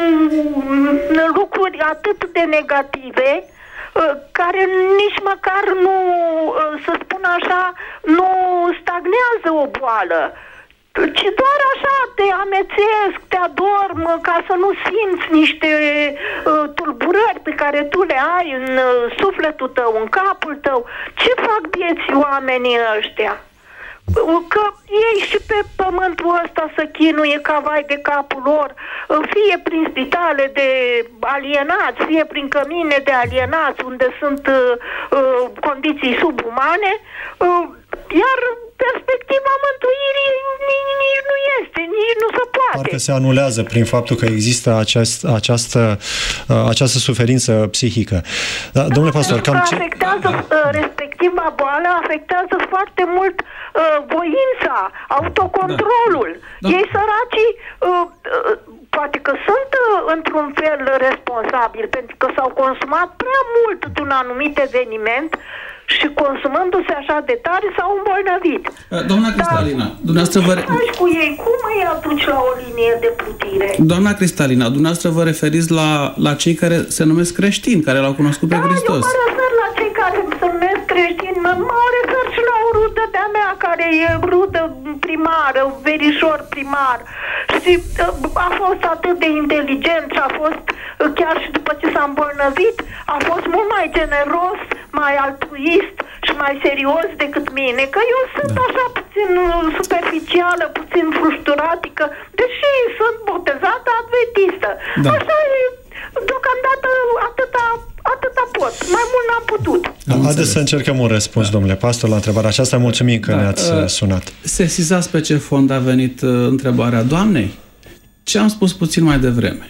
m- lucruri atât de negative uh, care nici măcar nu, uh, să spun așa, nu stagnează o boală, ci doar așa te amețesc, te adorm, ca să nu simți niște uh, tulburări pe care tu le ai în uh, sufletul tău, în capul tău. Ce fac vieții oamenii ăștia? Că ei și pe pământul ăsta să chinuie ca vai de capul lor, fie prin spitale de alienați, fie prin cămine de alienați, unde sunt uh, uh, condiții subumane, uh, iar perspectiva mântuirii nici, nici nu este, nici nu se poate. Parcă se anulează prin faptul că există aceast, această, această suferință psihică. Da, da, domnule pastor, cam ce... afectează, respectiva boală afectează foarte mult uh, voința, autocontrolul. Da. Da. Ei săracii uh, uh, poate că sunt uh, într-un fel responsabili, pentru că s-au consumat prea mult de un anumit eveniment și consumându-se așa de tare s-au îmbolnăvit. Doamna Cristalina, Dar, dumneavoastră vă... cu ei, cum îi aduci la o linie de plutire? Doamna Cristalina, dumneavoastră vă referiți la, la cei care se numesc creștini, care l-au cunoscut pe da, Hristos. Eu mă refer la cei care se numesc creștini, mă, mă refer și la o rudă de-a mea care care e rudă primară, verișor primar. Și a fost atât de inteligent și a fost, chiar și după ce s-a îmbolnăvit, a fost mult mai generos, mai altruist și mai serios decât mine. Că eu sunt da. așa puțin superficială, puțin frustratică, deși sunt botezată adventistă. Da. Așa e, deocamdată atâta, atâta pot. Mai mult n-am putut. Haideți să încercăm un răspuns, da. domnule pastor, la întrebarea aceasta. Mulțumim că da. ne-ați sunat. Sesizați pe ce fond a venit întrebarea doamnei? Ce am spus puțin mai devreme?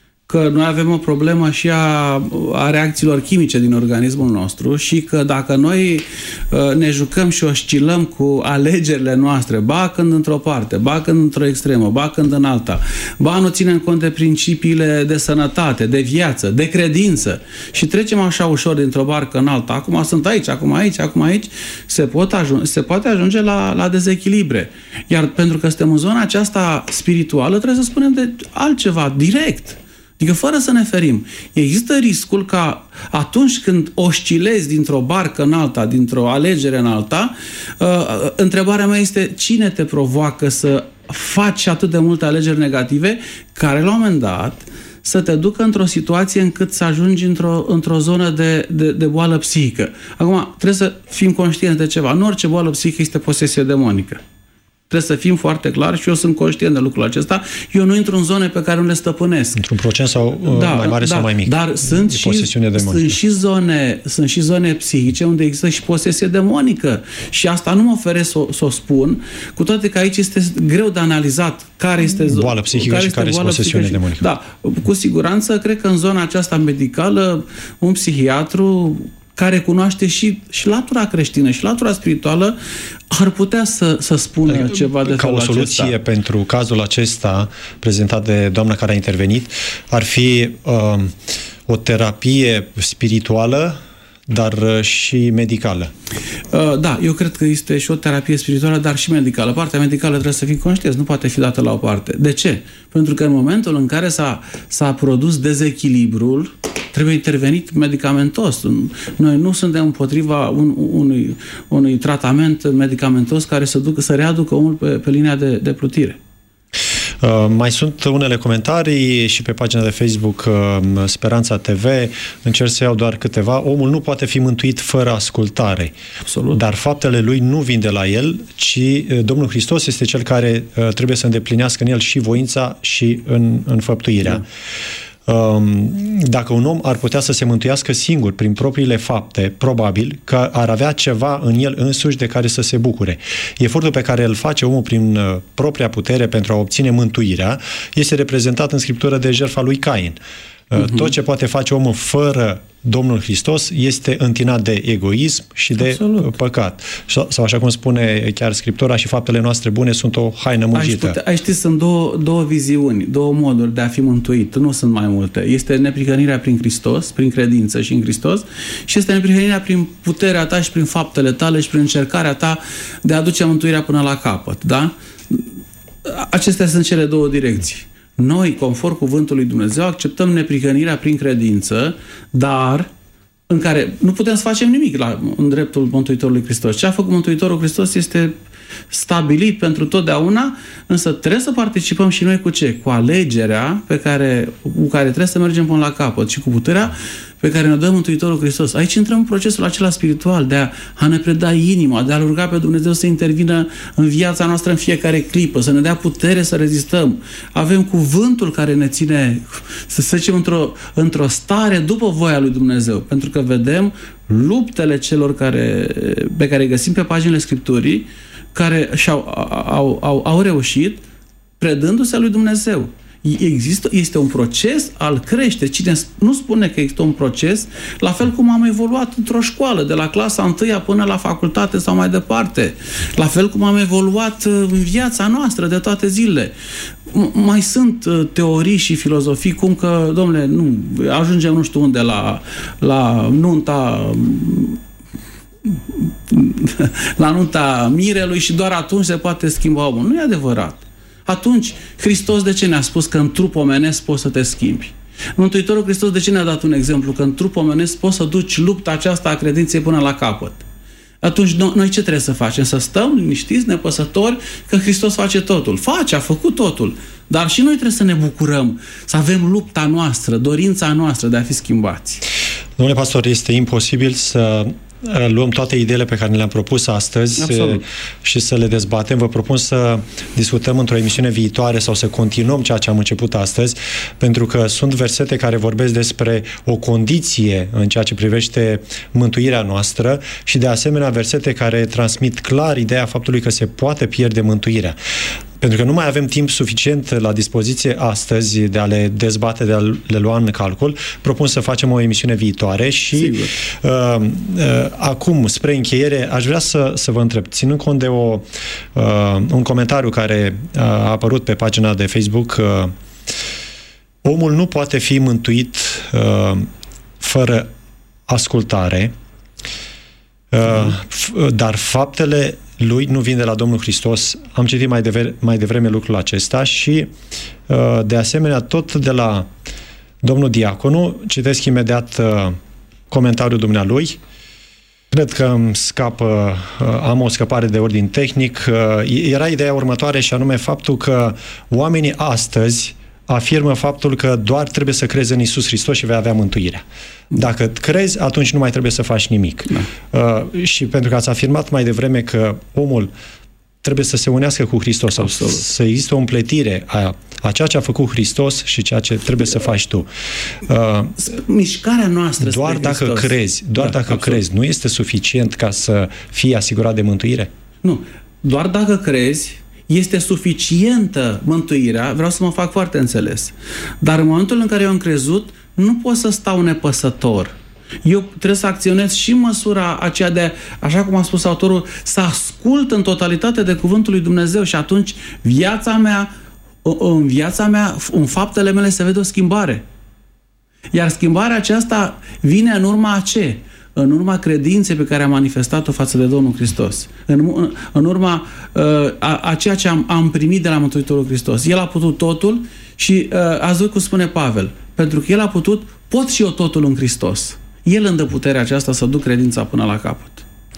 Că noi avem o problemă și a, a reacțiilor chimice din organismul nostru și că dacă noi uh, ne jucăm și oscilăm cu alegerile noastre, ba când într-o parte, ba când într-o extremă, ba când în alta, ba nu ținem cont de principiile de sănătate, de viață, de credință și trecem așa ușor dintr-o barcă în alta, acum sunt aici, acum aici, acum aici, se, pot ajunge, se poate ajunge la, la dezechilibre. Iar pentru că suntem în zona aceasta spirituală, trebuie să spunem de altceva, direct. Adică fără să ne ferim. Există riscul ca atunci când oscilezi dintr-o barcă în alta, dintr-o alegere în alta, uh, întrebarea mea este cine te provoacă să faci atât de multe alegeri negative care la un moment dat să te ducă într-o situație încât să ajungi într-o, într-o zonă de, de, de boală psihică. Acum, trebuie să fim conștienți de ceva. Nu orice boală psihică este posesie demonică. Trebuie să fim foarte clari și eu sunt conștient de lucrul acesta. Eu nu intru în zone pe care nu le stăpânesc. Într-un procent sau da, mai mare da, sau mai mic. Dar sunt și, sunt, și zone, sunt și zone psihice unde există și posesie demonică. Și asta nu mă oferesc să, să o spun, cu toate că aici este greu de analizat care este boală psihică care și care este posesiune demonică. Da, cu siguranță, cred că în zona aceasta medicală, un psihiatru care cunoaște și, și latura creștină și latura spirituală, ar putea să, să spună adică, ceva de ca o soluție acesta. Pentru cazul acesta prezentat de doamna care a intervenit, ar fi uh, o terapie spirituală, dar și medicală. Uh, da, eu cred că este și o terapie spirituală, dar și medicală. Partea medicală trebuie să fim conștienți, nu poate fi dată la o parte. De ce? Pentru că în momentul în care s-a, s-a produs dezechilibrul, trebuie intervenit medicamentos. Noi nu suntem împotriva un, unui, unui tratament medicamentos care să, ducă, să readucă omul pe, pe linia de, de plutire. Uh, mai sunt unele comentarii și pe pagina de Facebook uh, Speranța T V. Încerc să iau doar câteva. Omul nu poate fi mântuit fără ascultare. Absolut. Dar faptele lui nu vin de la el, ci uh, Domnul Hristos este cel care uh, trebuie să îndeplinească în el și voința și în, înfăptuirea. Da. Dacă un om ar putea să se mântuiască singur prin propriile fapte, probabil că ar avea ceva în el însuși de care să se bucure. Efortul pe care îl face omul prin propria putere pentru a obține mântuirea este reprezentat în Scriptură de jertfa lui Cain. Uh-huh. Tot ce poate face omul fără Domnul Hristos este întinat de egoism și de Absolut. păcat. Sau așa cum spune chiar Scriptura, și faptele noastre bune sunt o haină mugită. Aici știți, sunt două, două viziuni, două moduri de a fi mântuit. Nu sunt mai multe. Este neprihănirea prin Hristos, prin credință și în Hristos, și este neprihănirea prin puterea ta și prin faptele tale și prin încercarea ta de a aduce mântuirea până la capăt. Da? Acestea sunt cele două direcții. Noi, conform cuvântului Dumnezeu, acceptăm neprihănirea prin credință, dar în care nu putem să facem nimic la, în dreptul Mântuitorului Hristos. Ce a făcut Mântuitorul Hristos este stabilit pentru totdeauna, însă trebuie să participăm și noi cu ce? Cu alegerea pe care, cu care trebuie să mergem până la capăt și cu puterea pe care ne dă Mântuitorul Hristos. Aici intrăm în procesul acela spiritual de a, a ne preda inima, de a ruga pe Dumnezeu să intervină în viața noastră în fiecare clipă, să ne dea putere să rezistăm. Avem cuvântul care ne ține, să zicem, într-o, într-o stare după voia lui Dumnezeu, pentru că vedem luptele celor care, pe care îi găsim pe paginile Scripturii, care și-au, au, au, au reușit predându-se lui Dumnezeu. Există, este un proces al creșterii. Cine nu spune că există un proces, la fel cum am evoluat într-o școală, de la clasa întâia până la facultate sau mai departe. La fel cum am evoluat în viața noastră de toate zilele. Mai sunt teorii și filozofii cum că, domnule, nu, ajungem nu știu unde la, la nunta la nunta mirelui și doar atunci se poate schimba omul. Nu e adevărat. Atunci, Hristos de ce ne-a spus că în trup omenesc poți să te schimbi? Mântuitorul Hristos de ce ne-a dat un exemplu? Că în trup omenesc poți să duci lupta aceasta a credinței până la capăt. Atunci noi ce trebuie să facem? Să stăm liniștiți, nepăsători, că Hristos face totul. Face, a făcut totul. Dar și noi trebuie să ne bucurăm, să avem lupta noastră, dorința noastră de a fi schimbați. Domnule pastor, este imposibil să luăm toate ideile pe care le-am propus astăzi. Absolut. Și să le dezbatem. Vă propun să discutăm într-o emisiune viitoare sau să continuăm ceea ce am început astăzi, pentru că sunt versete care vorbesc despre o condiție în ceea ce privește mântuirea noastră și de asemenea versete care transmit clar ideea faptului că se poate pierde mântuirea. Pentru că nu mai avem timp suficient la dispoziție astăzi de a le dezbate, de a le lua în calcul, propun să facem o emisiune viitoare și uh, uh, acum, spre încheiere, aș vrea să, să vă întreb, ținând cont de o, uh, un comentariu care a apărut pe pagina de Facebook, uh, omul nu poate fi mântuit uh, fără ascultare, uh, dar faptele lui nu vin de la Domnul Hristos. Am citit mai devreme, mai devreme lucrul acesta și de asemenea tot de la domnul Diaconu citesc imediat comentariul dumnealui. Cred că îmi scapă, am o scăpare de ordin tehnic. Era ideea următoare și anume faptul că oamenii astăzi afirmă faptul că doar trebuie să crezi în Iisus Hristos și vei avea mântuirea. Dacă crezi, atunci nu mai trebuie să faci nimic. Da. Uh, și pentru că ați afirmat mai devreme că omul trebuie să se unească cu Hristos sau Absolut. Să existe o împletire a, a ceea ce a făcut Hristos și ceea ce trebuie să faci tu. Uh, Mișcarea noastră doar dacă Hristos. crezi, doar da, dacă absolut. crezi, nu este suficient ca să fii asigurat de mântuire? Nu. Doar dacă crezi, este suficientă mântuirea, vreau să mă fac foarte înțeles. Dar în momentul în care eu am crezut, nu pot să stau nepăsător. Eu trebuie să acționez și în măsura aceea de, așa cum a spus autorul, să ascult în totalitate de cuvântul lui Dumnezeu și atunci viața mea, în viața mea, în faptele mele se vede o schimbare. Iar schimbarea aceasta vine în urma a ce? În urma credinței pe care am manifestat-o față de Domnul Hristos. În, în urma uh, a, a ceea ce am, am primit de la Mântuitorul Hristos. El a putut totul și uh, ați văzut cum spune Pavel. Pentru că El a putut, pot și eu totul în Hristos. El îmi dă puterea aceasta să duc credința până la capăt.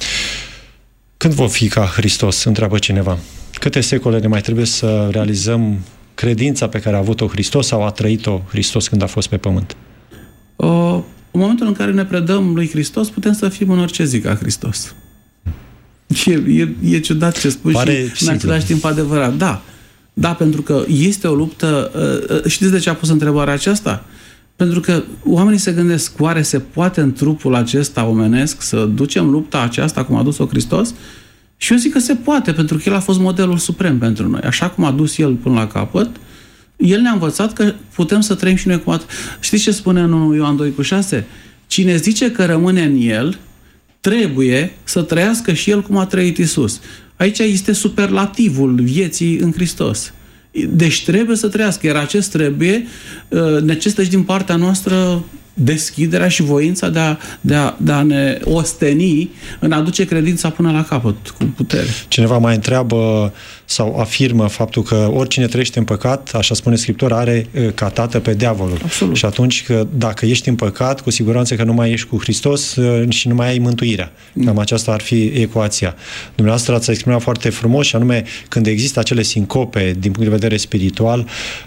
Când vom fi ca Hristos? Întreabă cineva. Câte secole ne mai trebuie să realizăm credința pe care a avut-o Hristos sau a trăit-o Hristos când a fost pe pământ? Uh, În momentul în care ne predăm lui Hristos, putem să fim în orice zi ca Hristos. E, e, e ciudat ce spui Pare și simplu. În același timp adevărat. Da, da, pentru că este o luptă. Știți de ce a pus întrebarea aceasta? Pentru că oamenii se gândesc, oare se poate în trupul acesta omenesc să ducem lupta aceasta cum a dus-o Hristos? Și eu zic că se poate, pentru că El a fost modelul suprem pentru noi. Așa cum a dus El până la capăt, El ne-a învățat că putem să trăim și noi cum a... Știți ce spune în Ioan doi cu șase? Cine zice că rămâne în El, trebuie să trăiască și El cum a trăit Iisus. Aici este superlativul vieții în Hristos. Deci trebuie să trăiască. Iar acest trebuie necesită și din partea noastră deschiderea și voința de a, de, a, de a ne osteni în a duce credința până la capăt, cu putere. Cineva mai întreabă sau afirmă faptul că oricine trăiește în păcat, așa spune Scriptura, are ca tată pe diavolul. Absolut. Și atunci, că dacă ești în păcat, cu siguranță că nu mai ești cu Hristos și nu mai ai mântuirea. Cam aceasta ar fi ecuația. Dumneavoastră ați exprimat foarte frumos și anume, când există acele sincope din punct de vedere spiritual,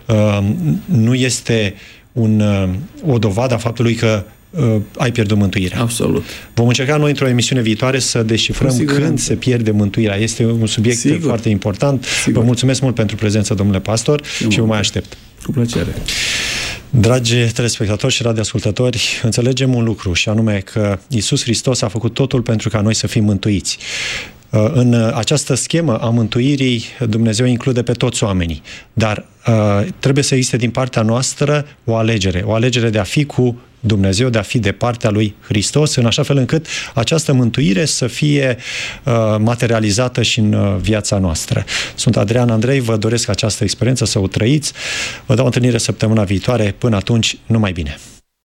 nu este Un, o dovadă a faptului că uh, ai pierdut mântuirea. Absolut. Vom încerca noi într-o emisiune viitoare să descifrăm când se pierde mântuirea. Este un subiect Sigur. foarte important. Sigur. Vă mulțumesc mult pentru prezența, domnule pastor, Eu și vă mai aștept. Cu plăcere. Dragi telespectatori și radioascultători, înțelegem un lucru și anume că Iisus Hristos a făcut totul pentru ca noi să fim mântuiți. În această schemă a mântuirii, Dumnezeu include pe toți oamenii, dar uh, trebuie să existe din partea noastră o alegere, o alegere de a fi cu Dumnezeu, de a fi de partea lui Hristos, în așa fel încât această mântuire să fie uh, materializată și în uh, viața noastră. Sunt Adrian Andrei, vă doresc această experiență să o trăiți, vă dau întâlnire săptămâna viitoare, până atunci, numai bine!